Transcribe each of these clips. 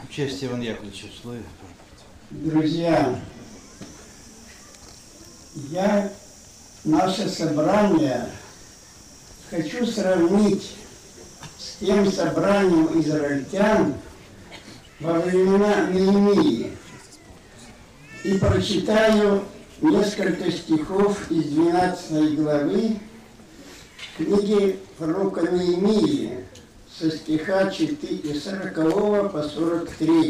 Участие Ивана Яковлевича в слове. Друзья, я наше собрание хочу сравнить с тем собранием израильтян во времена Неемии. И прочитаю несколько стихов из 12 главы книги пророка Неемии со стиха 40 по 43.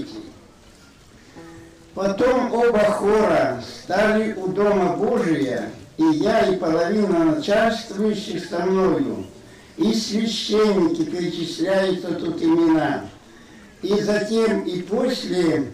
«Потом оба хора стали у Дома Божия, и я, и половина начальствующих со мною, и священники, перечисляются тут имена, и затем и после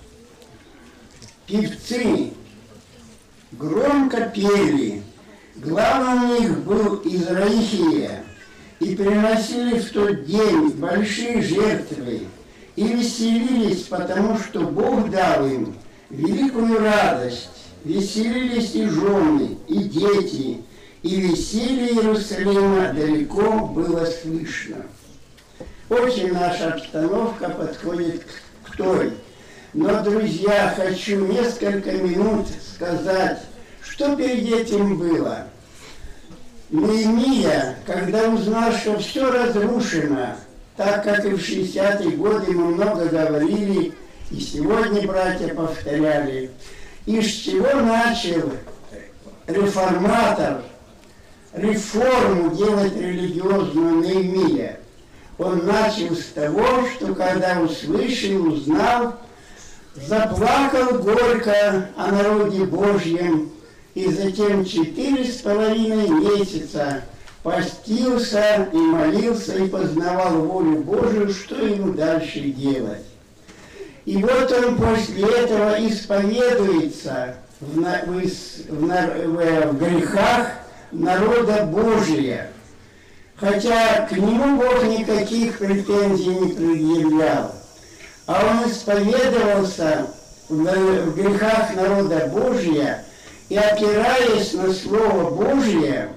певцы громко пели, главным у них был Израихия, и приносили в тот день большие жертвы, и веселились, потому что Бог дал им великую радость. Веселились и жены, и дети, и веселье Иерусалима далеко было слышно». Очень наша обстановка подходит к той. Но, друзья, хочу несколько минут сказать, что перед этим было. Неемия, когда узнал, что все разрушено, так как и в 60-е годы мы много говорили, и сегодня братья повторяли, и с чего начал реформатор реформу делать религиозную Неемия? Он начал с того, что когда услышал, узнал, заплакал горько о народе Божьем, и затем 4,5 месяца постился и молился, и познавал волю Божию, что ему дальше делать. И вот он после этого исповедуется в грехах народа Божия. Хотя к нему Бог никаких претензий не предъявлял. А он исповедовался в грехах народа Божия и, опираясь на Слово Божие,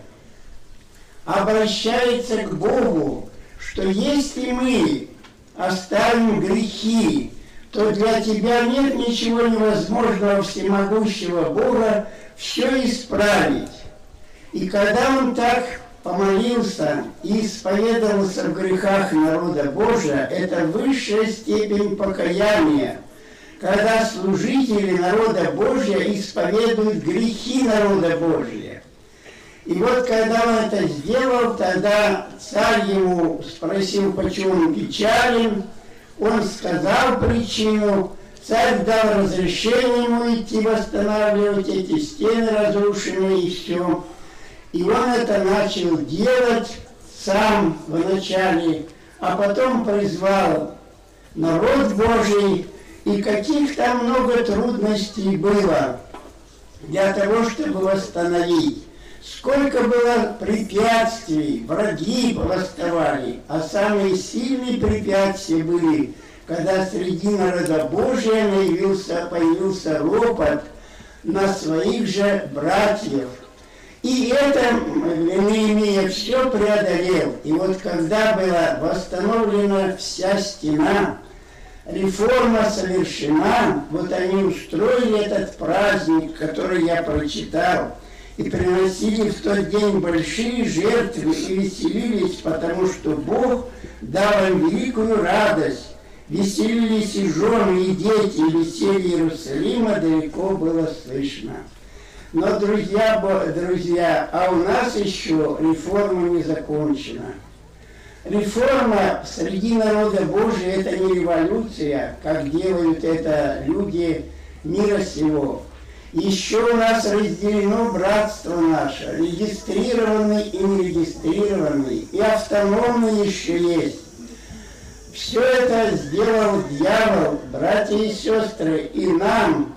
обращается к Богу, что если мы оставим грехи, то для тебя нет ничего невозможного, всемогущего Бога, все исправить. И когда он так помолился и исповедовался в грехах народа Божия, это высшая степень покаяния, когда служители народа Божия исповедуют грехи народа Божия. И вот когда он это сделал, тогда царь его спросил, почему он печален. Он сказал причину, царь дал разрешение ему идти восстанавливать эти стены разрушенные и все. И он это начал делать сам вначале, а потом призвал народ Божий, и каких там много трудностей было для того, чтобы восстановить. Сколько было препятствий, враги восставали, а самые сильные препятствия были, когда среди народа Божия появился ропот на своих же братьев. И это Неемия все преодолел. И вот когда была восстановлена вся стена, реформа совершена, вот они устроили этот праздник, который я прочитал, и приносили в тот день большие жертвы и веселились, потому что Бог дал им великую радость. Веселились и жены, и дети, и веселье Иерусалима далеко было слышно. Но, друзья, а у нас еще реформа не закончена. Реформа среди народа Божия – это не революция, как делают это люди мира сего. Еще у нас разделено братство наше, регистрированный и нерегистрированный, и автономный еще есть. Все это сделал дьявол, братья и сестры, и нам,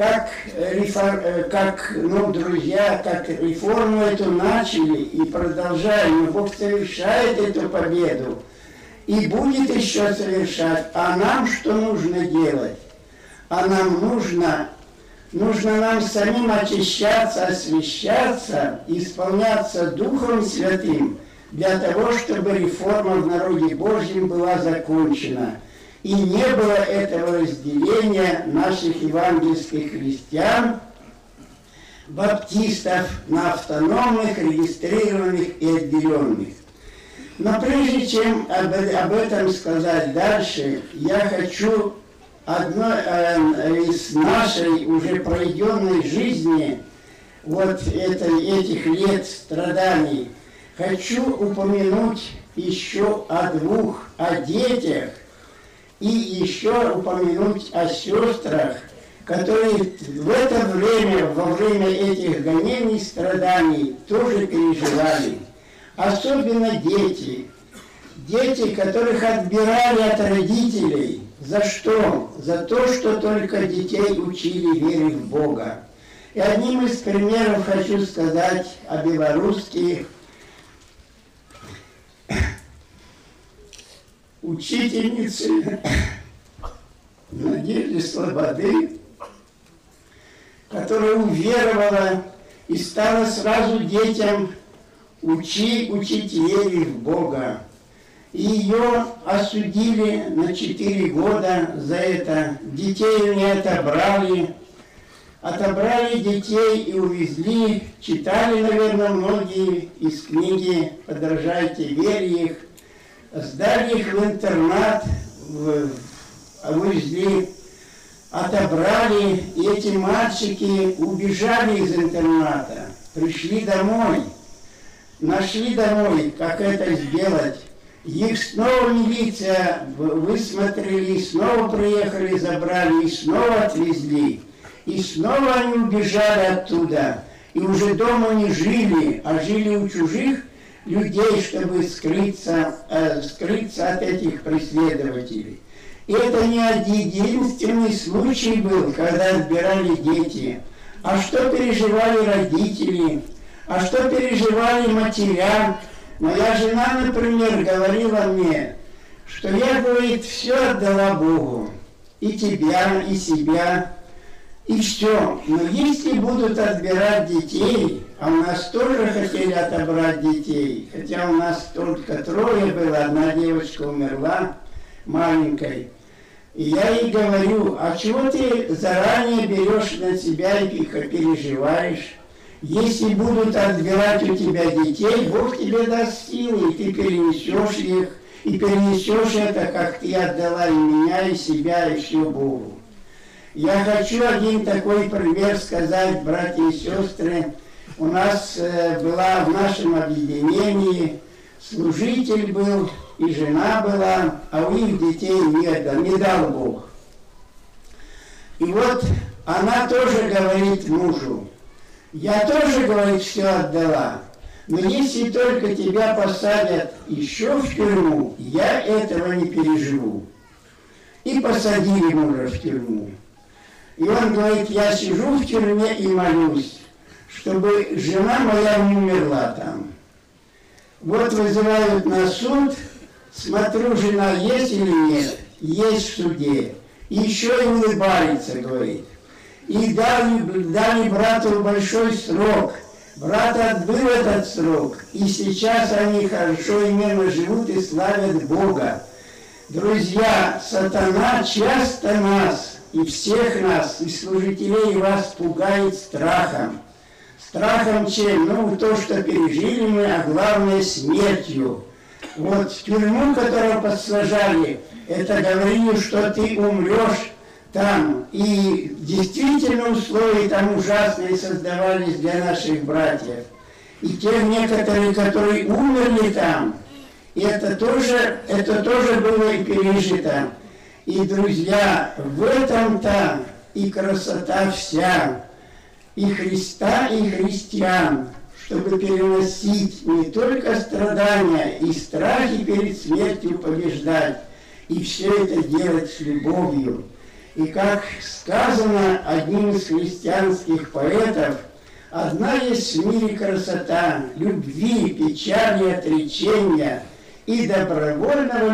друзья, как реформу эту начали и продолжаем, но Бог совершает эту победу и будет еще совершать. А нам что нужно делать? А нам нужно нам самим очищаться, освящаться, исполняться Духом Святым для того, чтобы реформа в народе Божьем была закончена. и не было этого разделения наших евангельских христиан, баптистов, на автономных, регистрированных и отделенных. Но прежде чем об этом сказать дальше, я хочу из нашей уже пройденной жизни, вот этих лет страданий, хочу упомянуть еще о детях и еще упомянуть о сестрах, которые в это время, во время этих гонений, страданий, тоже переживали. Особенно дети. Дети, которых отбирали от родителей. За что? За то, что только детей учили вере в Бога. И одним из примеров хочу сказать о белорусских учительнице Надежде Слободы, которая уверовала и стала сразу детям учить вере в Бога. И ее осудили на 4 года за это. Детей у нее отобрали детей и увезли. Читали, наверное, многие из книги «Подражайте вере их». Сдали их в интернат, увезли, отобрали. И эти мальчики убежали из интерната, пришли домой. Нашли домой, как это сделать. Их снова милиция высмотрели, снова приехали, забрали, и снова отвезли. И снова они убежали оттуда. И уже дома не жили, а жили у чужих людей, чтобы скрыться от этих преследователей. И это не единственный случай был, когда отбирали дети. А что переживали родители? А что переживали матеря? Моя жена, например, говорила мне, что я, говорит, все отдала Богу. И тебя, и себя, и все. Но если будут отбирать детей, а у нас тоже хотели отобрать детей, хотя у нас только 3 было, одна девочка умерла маленькой. И я ей говорю, а чего ты заранее берешь на себя и переживаешь? Если будут отбирать у тебя детей, Бог тебе даст силы, и ты перенесешь их, и перенесешь это, как ты отдала и меня, и себя, и все Богу. Я хочу один такой пример сказать, братья и сестры. У нас была в нашем объединении служитель был, и жена была, а у них детей не дал Бог. И вот она тоже говорит мужу, я тоже, говорит, все отдала, но если только тебя посадят еще в тюрьму, я этого не переживу. И посадили мужа в тюрьму. И он говорит, я сижу в тюрьме и молюсь, чтобы жена моя не умерла там. Вот вызывают на суд, смотрю, жена есть или нет, есть в суде. И еще и улыбается, говорит. И дали брату большой срок. Брат отбыл этот срок. И сейчас они хорошо и мирно живут и славят Бога. Друзья, сатана часто нас, и всех нас, и служителей вас пугает страхом. Страхом чем? Ну, то, что пережили мы, а главное смертью. Вот в тюрьму, которую подсажали, это говорили, что ты умрешь там. И действительно условия там ужасные создавались для наших братьев. И те некоторые, которые умерли там, и это тоже было и пережито. И, друзья, в этом-то и красота вся, и Христа, и христиан, чтобы переносить не только страдания и страхи перед смертью побеждать, и все это делать с любовью. И как сказано одним из христианских поэтов, одна есть в мире красота любви, печали, отречения и добровольного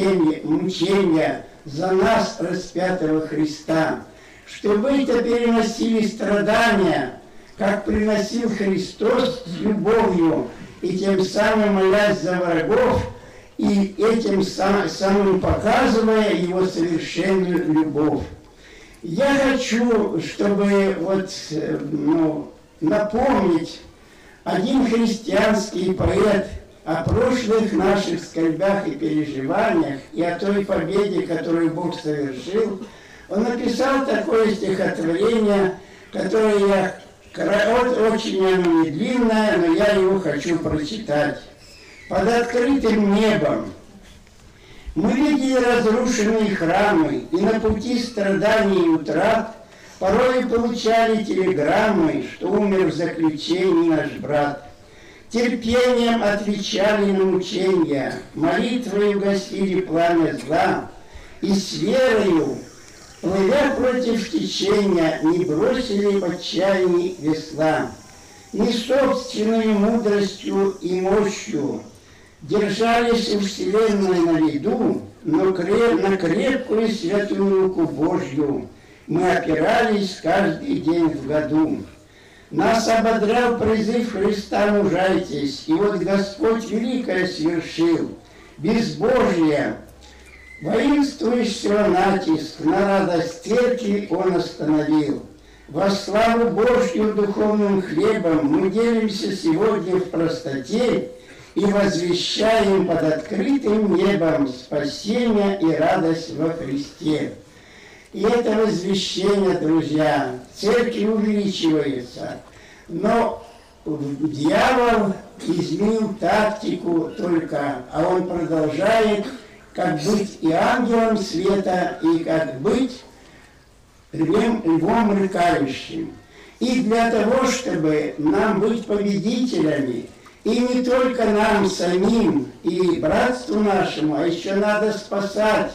мучения за нас, распятого Христа, чтобы это переносили страдания, как приносил Христос с любовью, и тем самым, молясь за врагов, и этим самым показывая его совершенную любовь. Я хочу, чтобы напомнить один христианский поэт о прошлых наших скорбях и переживаниях и о той победе, которую Бог совершил. Он написал такое стихотворение, которое очень оно не длинное, но я его хочу прочитать. Под открытым небом мы видели разрушенные храмы, и на пути страданий и утрат порой получали телеграммы, что умер в заключении наш брат. Терпением отвечали на мучения, молитвой угасили пламя зла, и с верою, плывя против течения, не бросили в отчаянии весла. Не собственной мудростью и мощью держались у вселенной на виду, но на крепкую святую руку Божью мы опирались каждый день в году. Нас ободрял призыв Христа «Мужайтесь», и вот Господь великое свершил. Безбожие, воинствующего натиск на радость церкви Он остановил. Во славу Божью духовным хлебом мы делимся сегодня в простоте и возвещаем под открытым небом спасение и радость во Христе. И это возвещение, друзья, церкви увеличивается, но дьявол изменил тактику только, а он продолжает как быть и ангелом света, и как быть львом рыкающим. И для того, чтобы нам быть победителями, и не только нам самим и братству нашему, а еще надо спасать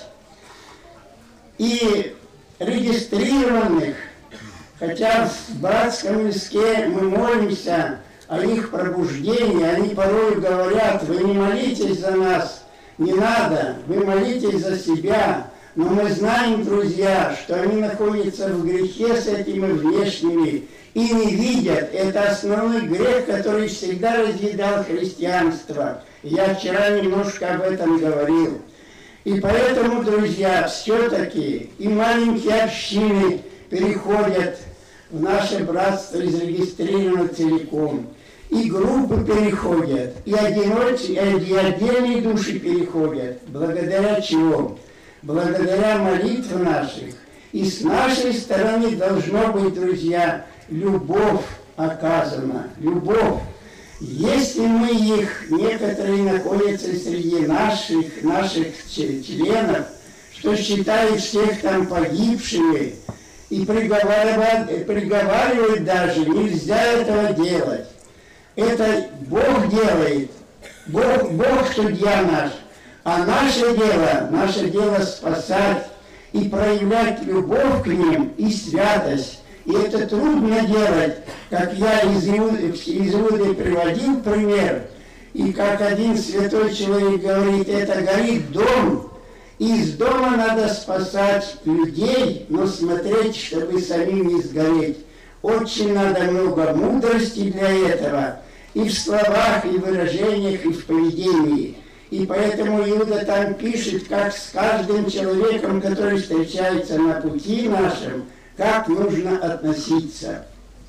и регистрированных, хотя в братском языке мы молимся о их пробуждении, они порой говорят: вы не молитесь за нас, не надо, вы молитесь за себя. Но мы знаем, друзья, что они находятся в грехе с этими внешними и не видят. Это основной грех, который всегда разъедал христианство. Я вчера немножко об этом говорил. И поэтому, друзья, все-таки и маленькие общины переходят в наше братство и зарегистрированы целиком. И группы переходят, и отдельные души переходят. Благодаря чему? Благодаря молитвам наших. И с нашей стороны должно быть, друзья, любовь оказана. Любовь. Если мы их, некоторые находятся среди наших членов, что считают всех там погибшими, и приговаривают даже, нельзя этого делать. Это Бог делает, Бог судья наш. А наше дело спасать и проявлять любовь к ним и святость. И это трудно делать, как я из Иуды приводил пример. И как один святой человек говорит, это горит дом. Из дома надо спасать людей, но смотреть, чтобы самим не сгореть. Очень надо много мудрости для этого. И в словах, и в выражениях, и в поведении. И поэтому Иуда там пишет, как с каждым человеком, который встречается на пути нашем, как нужно относиться.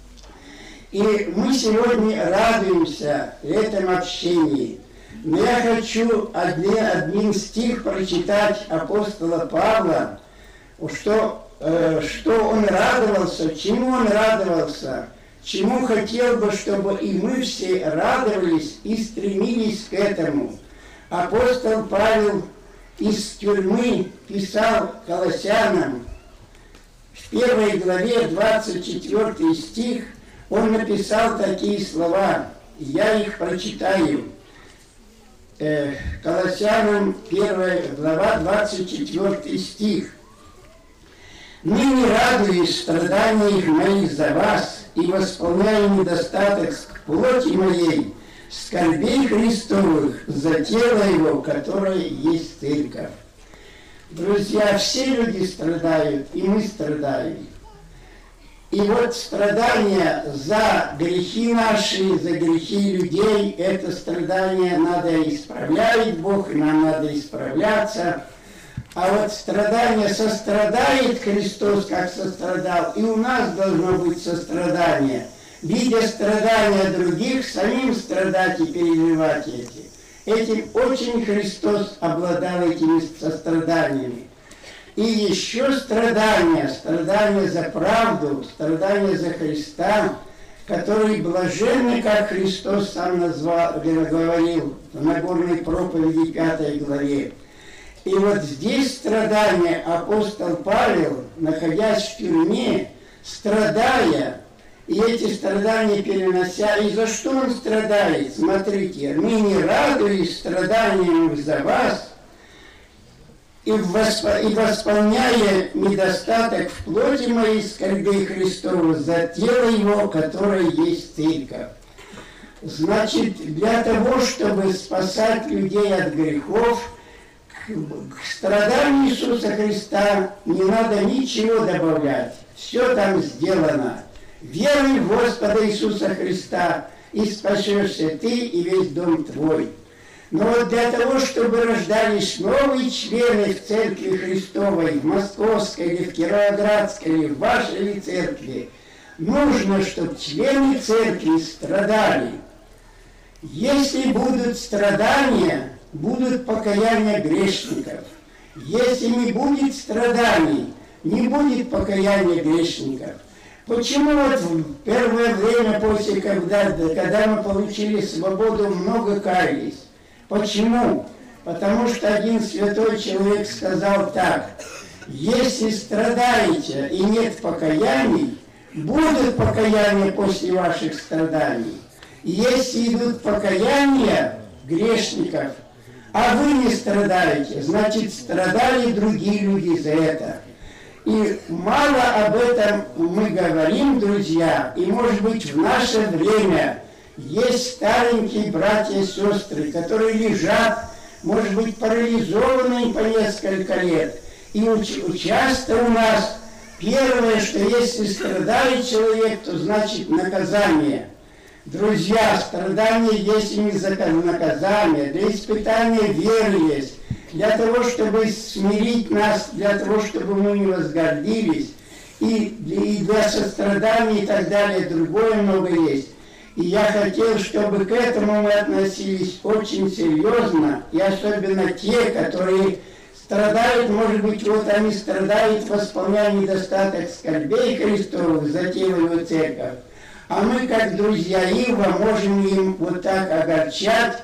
И мы сегодня радуемся этому общению. Но я хочу один стих прочитать апостола Павла, что он радовался, чему он радовался, чему хотел бы, чтобы и мы все радовались и стремились к этому. Апостол Павел из тюрьмы писал Колоссянам, в 1 главе 24 стих, он написал такие слова, я их прочитаю. Колоссянам 1 глава 24 стих. «Ныне радуюсь в страданиях моих за вас и восполняю недостаток плоти моей, скорбей Христовых за тело Его, которое есть церковь». Друзья, все люди страдают, и мы страдаем. И вот страдания за грехи наши, за грехи людей, это страдания надо исправлять Бог, и нам надо исправляться. А вот страдания сострадает Христос, как сострадал, и у нас должно быть сострадание. Видя страдания других, самим страдать и переживать эти. Этим очень Христос обладал этими состраданиями. И еще страдания за правду, страдания за Христа, которые блаженны, как Христос сам говорил в Нагорной проповеди 5 главе. И вот здесь страдания апостол Павел, находясь в тюрьме, страдая, и эти страдания перенося, и за что он страдает? Смотрите, мы не радуясь страданиями за вас, и восполняя недостаток в плоти моей скорбей Христова за тело Его, которое есть церковь. Значит, для того, чтобы спасать людей от грехов, к страданию Иисуса Христа не надо ничего добавлять. Все там сделано. Веруй в Господа Иисуса Христа, и спасешься ты и весь дом твой. Но вот для того, чтобы рождались новые члены в Церкви Христовой, в Московской или в Кировоградской, или в вашей церкви, нужно, чтобы члены Церкви страдали. Если будут страдания, будут покаяния грешников. Если не будет страданий, не будет покаяния грешников. Почему вот в первое время, после когда мы получили свободу, много каялись? Почему? Потому что один святой человек сказал так: если страдаете и нет покаяний, будут покаяния после ваших страданий. И если идут покаяния грешников, а вы не страдаете, значит, страдали другие люди за это. И мало об этом мы говорим, друзья, и, может быть, в наше время есть старенькие братья и сестры, которые лежат, может быть, парализованные по несколько лет. И часто у нас первое, что если страдает человек, то значит наказание. Друзья, страдания есть и не за наказание, для испытания веры есть, для того, чтобы смирить нас, для того, чтобы мы не возгордились, и для сострадания и так далее, другое много есть. И я хотел, чтобы к этому мы относились очень серьезно, и особенно те, которые страдают, может быть, вот они страдают, восполняя недостаток скорбей Христовых, за тело Его церковь. А мы, как друзья Ива, можем им вот так огорчать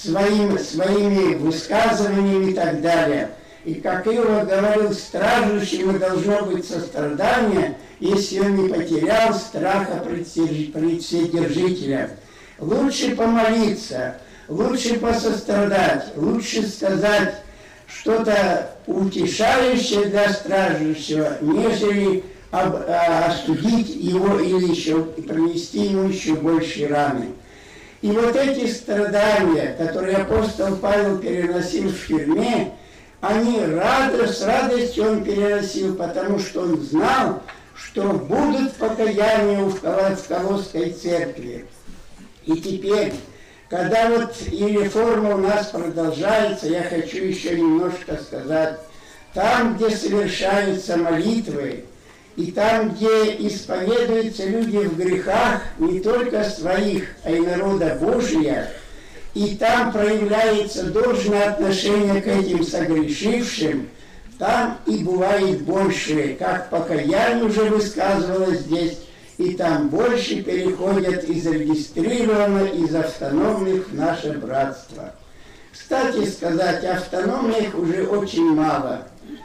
своими высказываниями и так далее. И как Ива говорил, страждущему должно быть сострадание, если он не потерял страха пред Вседержителем. Лучше помолиться, лучше посострадать, лучше сказать что-то утешающее для страждущего, нежели осудить его или еще принести ему еще большие раны. И вот эти страдания, которые апостол Павел переносил в тюрьме, они с радостью он переносил, потому что он знал, что будут покаяния в Колосской церкви. И теперь, когда вот и реформа у нас продолжается, я хочу еще немножко сказать, там, где совершаются молитвы, и там, где исповедуются люди в грехах, не только своих, а и народа Божия, и там проявляется должное отношение к этим согрешившим, там и бывает больше, как покаяние уже высказывалось здесь, и там больше переходят из зарегистрированных, из автономных в наше братство. Кстати сказать, автономных уже очень мало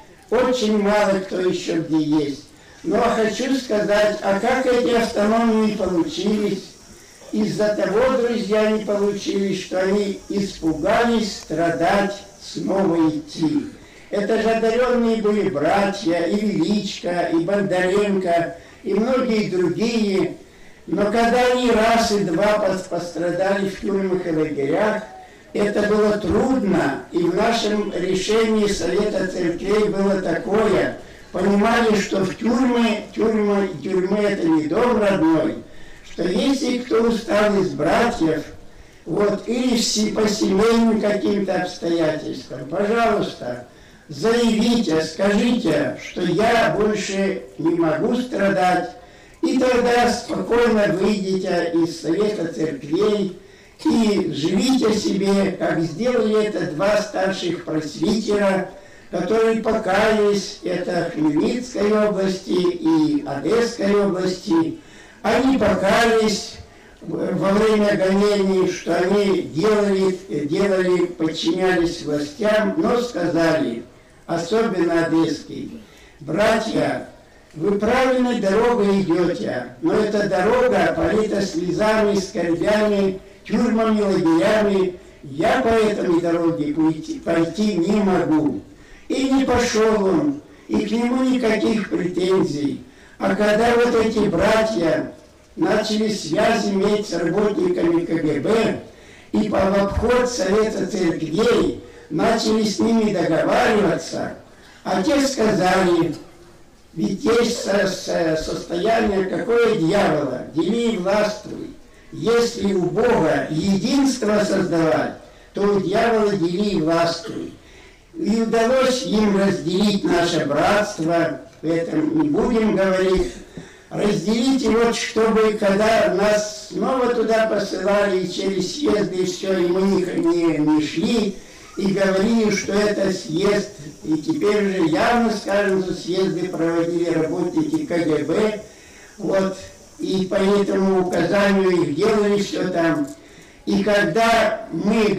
кто еще где есть. Но хочу сказать, а как эти автономные получились? Из-за того, друзья, не получились, что они испугались страдать, снова идти. Это же одаренные были братья, и Величко, и Бондаренко, и многие другие. Но когда они раз и два пострадали в тюрьмах и лагерях, это было трудно, и в нашем решении Совета Церквей было такое, понимали, что в тюрьмы это не дом родной, что если кто устал из братьев, вот, или по семейным каким-то обстоятельствам, пожалуйста, заявите, скажите, что я больше не могу страдать, и тогда спокойно выйдите из Совета Церквей и живите себе, как сделали это два старших пресвитера, которые покаялись, это в Хмельницкой области и Одесской области. Они покаялись во время гонений, что они делали, подчинялись властям, но сказали, особенно Одесский: братья, вы правильной дорогой идете, но эта дорога полита слезами, скорбями, тюрьмами, лагерями. Я по этой дороге пойти не могу. И не пошел он, и к нему никаких претензий. А когда вот эти братья начали связь иметь с работниками КГБ и в обход Совета Церквей начали с ними договариваться, а те сказали: ведь есть состояние какое дьявола, дели и властвуй. Если у Бога единство создавать, то у дьявола дели и властвуй. И удалось им разделить наше братство, в этом не будем говорить, разделить его, чтобы когда нас снова туда посылали и через съезды, и все, и мы не шли, и говорили, что это съезд, и теперь уже явно скажем, что съезды проводили работники КГБ, вот, и по этому указанию их делали все там. И когда они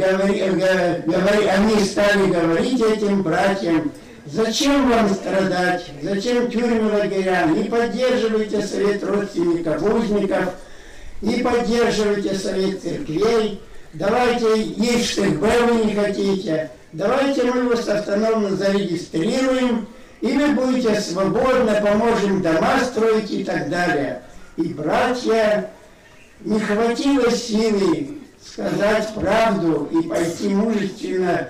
стали говорить этим братьям: зачем вам страдать, зачем тюрьмы, лагеря, не поддерживайте совет родственников узников, не поддерживайте совет церквей, давайте, есть ШТБ вы не хотите, давайте мы вас автономно зарегистрируем, и вы будете свободно, поможем дома строить и так далее. И братья, не хватило силы сказать правду и пойти мужественно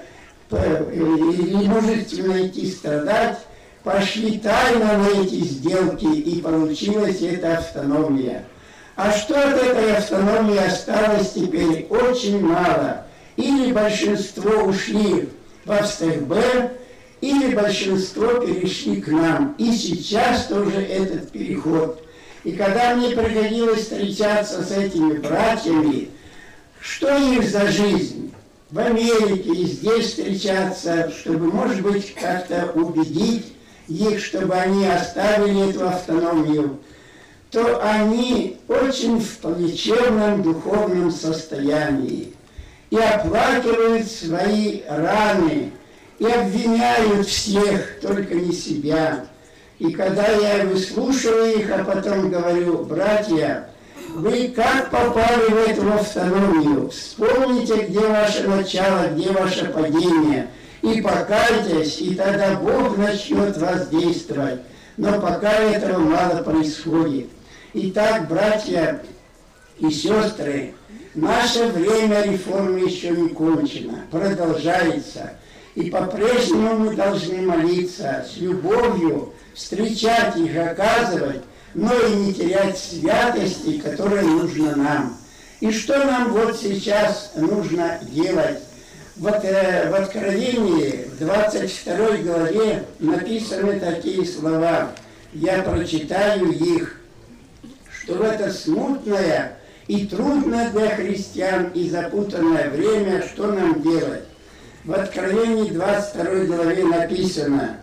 идти страдать, пошли тайно на эти сделки, и получилась эта автономия. А что от этой автономии осталось теперь? Очень мало. Или большинство ушли в СТБ, или большинство перешли к нам. И сейчас тоже этот переход. И когда мне приходилось встречаться с этими братьями, что их за жизнь? В Америке и здесь встречаться, чтобы, может быть, как-то убедить их, чтобы они оставили эту автономию, то они очень в плачевном духовном состоянии и оплакивают свои раны, и обвиняют всех, только не себя. И когда я выслушиваю их, а потом говорю: братья, вы как попали в эту автономию? Вспомните, где ваше начало, где ваше падение, и покайтесь, и тогда Бог начнет воздействовать. Но пока этого мало происходит. Итак, братья и сестры, наше время реформы еще не кончено, продолжается. И по-прежнему мы должны молиться с любовью, встречать их, оказывать, но и не терять святости, которая нужна нам. И что нам вот сейчас нужно делать? Вот в Откровении, в 22 главе написаны такие слова. Я прочитаю их, что в это смутное и трудное для христиан и запутанное время, что нам делать? В Откровении 22 главе написано,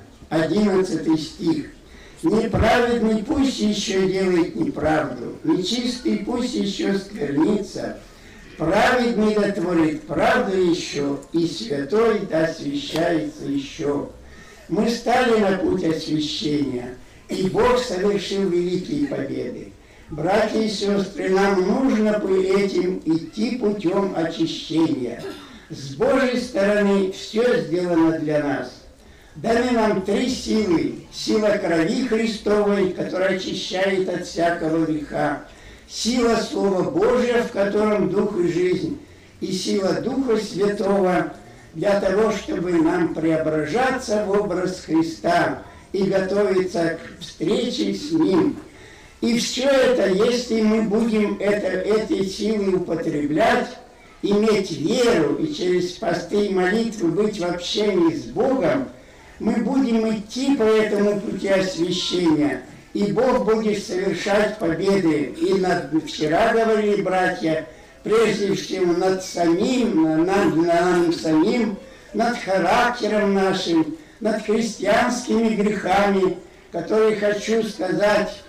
11 стих: «Неправедный пусть еще делает неправду, нечистый пусть еще сквернится, праведный да творит правду еще, и святой да освящается еще». Мы стали на путь освящения, и Бог совершил великие победы. Братья и сестры, нам нужно по этим идти путем очищения. С Божьей стороны все сделано для нас. Даны нам 3 силы. Сила крови Христовой, которая очищает от всякого греха. Сила Слова Божия, в котором Дух и жизнь. И сила Духа Святого для того, чтобы нам преображаться в образ Христа и готовиться к встрече с Ним. И все это, если мы будем эти силы употреблять, иметь веру и через посты и молитвы быть в общении с Богом, мы будем идти по этому пути освящения, и Бог будет совершать победы. И вчера говорили братья, прежде всего над самим, над самим, над характером нашим, над христианскими грехами, которые, хочу сказать,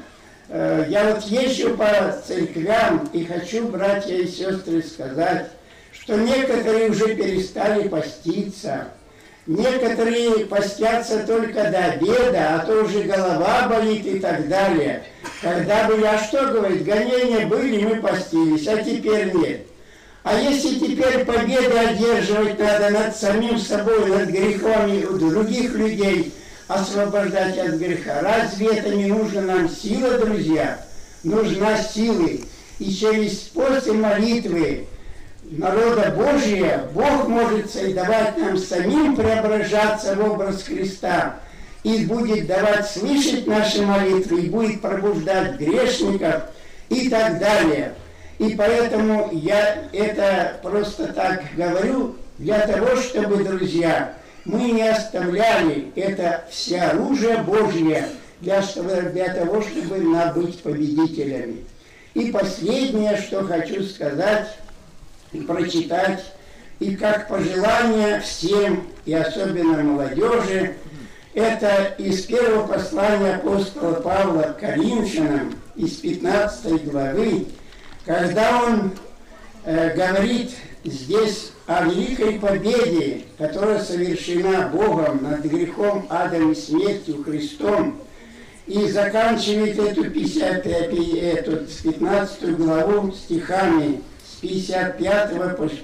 я вот езжу по церквям и хочу, братья и сестры, сказать, что некоторые уже перестали поститься, некоторые постятся только до обеда, а то уже голова болит и так далее. Когда были, а что говорить, гонения были, мы постились, а теперь нет. А если теперь победу одерживать надо над самим собой, над грехами у других людей, освобождать от греха, разве это не нужно нам сила, друзья? Нужна сила. И через пост и молитвы народа Божия Бог может давать нам самим преображаться в образ Христа, и будет давать слышать наши молитвы, и будет пробуждать грешников и так далее. И поэтому я это просто так говорю, для того, чтобы, друзья, мы не оставляли это всеоружие Божье для того, чтобы быть победителями. И последнее, что хочу сказать и прочитать, и как пожелание всем, и особенно молодежи, это из первого послания апостола Павла к Коринфянам, из 15 главы, когда он говорит здесь о великой победе, которая совершена Богом над грехом, адом и смертью Христом, и заканчивает эту 15 главу стихами с 55 по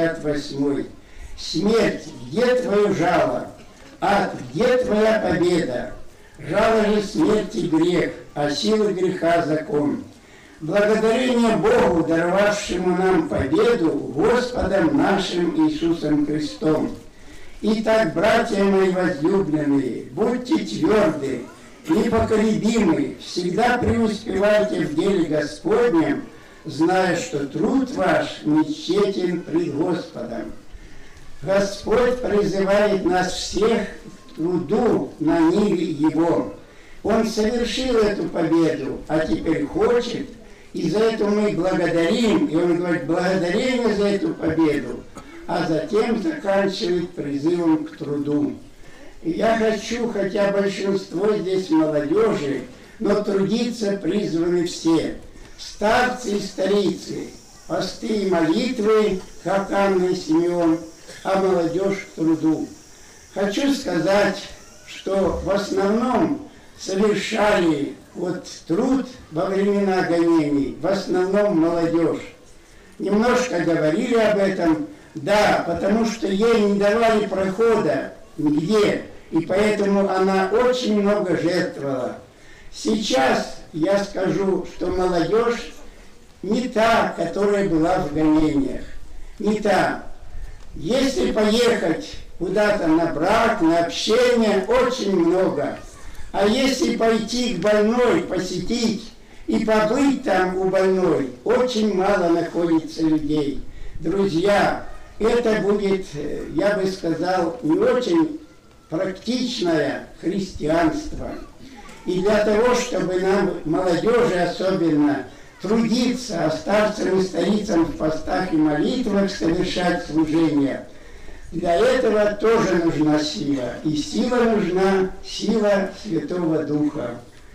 58. «Смерть, где твое жало? Ад, где твоя победа? Жало же смерти грех, а сила греха закон. Благодарение Богу, даровавшему нам победу Господом нашим Иисусом Христом. Итак, братья мои возлюбленные, будьте тверды, непоколебимы, всегда преуспевайте в деле Господнем, зная, что труд ваш не тщетен пред Господом». Господь призывает нас всех к труду на ниве Его. Он совершил эту победу, а теперь хочет, и за это мы благодарим, и он говорит, благодарение за эту победу, а затем заканчивает призывом к труду. И я хочу, хотя большинство здесь молодежи, но трудиться призваны все, старцы и старицы, посты и молитвы, как Анна и Симеон, а молодежь к труду. Хочу сказать, что в основном совершали труд во времена гонений, в основном молодежь. Немножко говорили об этом, да, потому что ей не давали прохода нигде, и поэтому она очень много жертвовала. Сейчас я скажу, что молодежь не та, которая была в гонениях, не та. Если поехать куда-то на брак, на общение, очень много. А если пойти к больной, посетить и побыть там у больной, очень мало находится людей. Друзья, это будет, я бы сказал, не очень практичное христианство. И для того, чтобы нам, молодежи особенно, трудиться, а старцам и старицам в постах и молитвах совершать служение, для этого тоже нужна сила. И сила нужна, сила Святого Духа.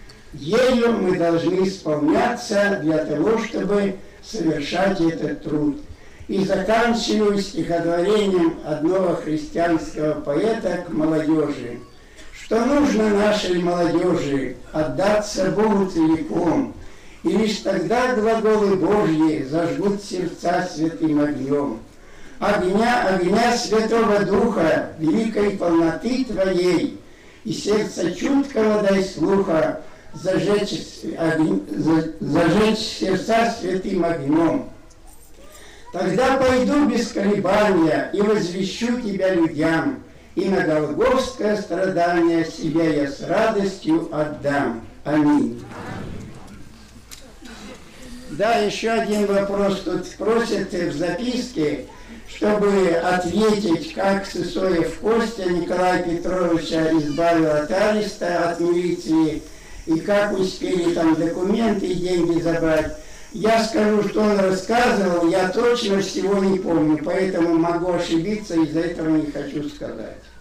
Ею мы должны исполняться для того, чтобы совершать этот труд. И заканчиваю стихотворением одного христианского поэта к молодежи, что нужно нашей молодежи отдаться Богу целиком, и лишь тогда глаголы Божьи зажгут сердца святым огнем. Огня Святого Духа, великой полноты Твоей, и сердца чуткого дай слуха, зажечь сердца святым огнем. Тогда пойду без колебания и возвещу Тебя людям, и на голгофское страдание себя я с радостью отдам. Аминь. Да, еще один вопрос тут просят в записке, чтобы ответить, как Сысоев Костя Николая Петровича избавил от ареста, от милиции, и как успели там документы и деньги забрать. Я скажу, что он рассказывал, я точно всего не помню, поэтому могу ошибиться, из-за этого не хочу сказать.